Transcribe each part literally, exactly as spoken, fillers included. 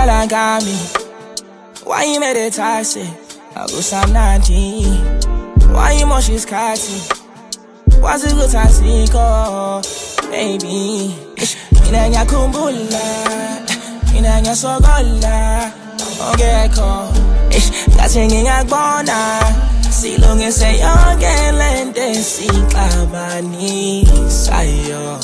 Kalangami, why you made it toxic? I go some nineteen. Why you more she's catty? What's it good toxic? Oh, baby. Ina nya kumbula, ina nya sogola. Okay, ko. Ish, gating ina bona. Si long as say young and lente si kabani sayo.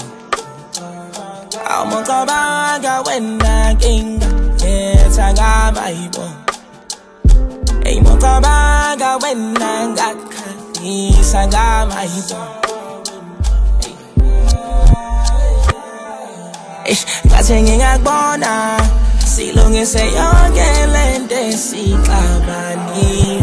I'm go baga when I king. Yes, I got my boy. Hey, mo go baga when I got yes, I got my boy. Ish, gating ina bona. Si long as say young and lente si kabani.